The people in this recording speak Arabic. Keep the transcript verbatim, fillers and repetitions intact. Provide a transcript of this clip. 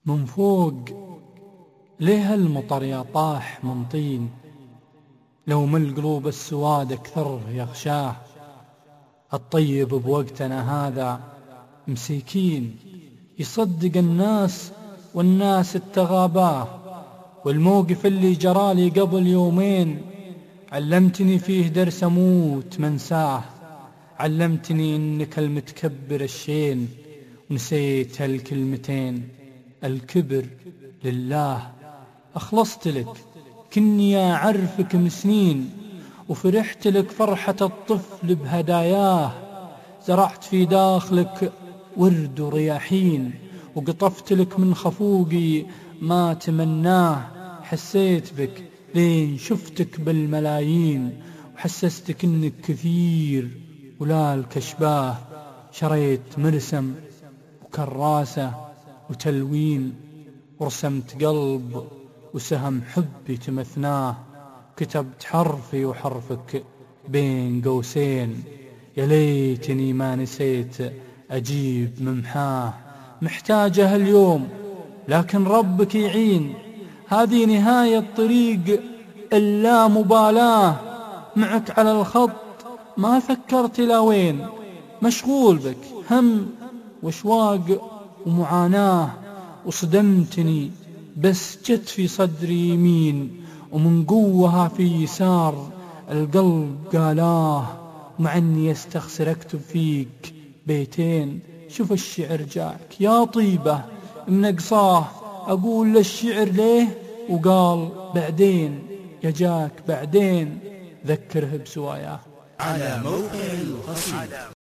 من فوق ليه هالمطر يا طاح من طين، لو من القلوب السواد أكثر يغشاه. الطيب بوقتنا هذا مسيكين، يصدق الناس والناس اتغاباه. والموقف اللي جرالي قبل يومين علمتني فيه درس أموت منساه. علمتني إنك المتكبر الشين، ونسيت هالكلمتين الكبر لله. أخلصت لك كني أعرفك من سنين، وفرحت لك فرحة الطفل بهداياه. زرعت في داخلك ورد ورياحين، وقطفت لك من خفوقي ما تمناه. حسيت بك لين شفتك بالملايين، وحسستك انك كثير ولا الكشباه. شريت مرسم وكراسة وتلوين، ورسمت قلب وسهم حبي تمثناه. كتبت حرفي وحرفك بين قوسين، يا ليتني ما نسيت أجيب ممحاه. محتاجة اليوم لكن ربك يعين، هذه نهاية طريق اللامبالاة. معك على الخط ما فكرت لا وين، مشغول بك هم واشواق ومعاناة. وصدمتني بس جت في صدري يمين، ومن قوها في يسار القلب قالاه. مع اني استخسر اكتب فيك بيتين، شوف الشعر جاك يا طيبة منقصاه. اقول للشعر ليه وقال بعدين، يا جاك بعدين ذكره بسواياه. على موقع القصيد.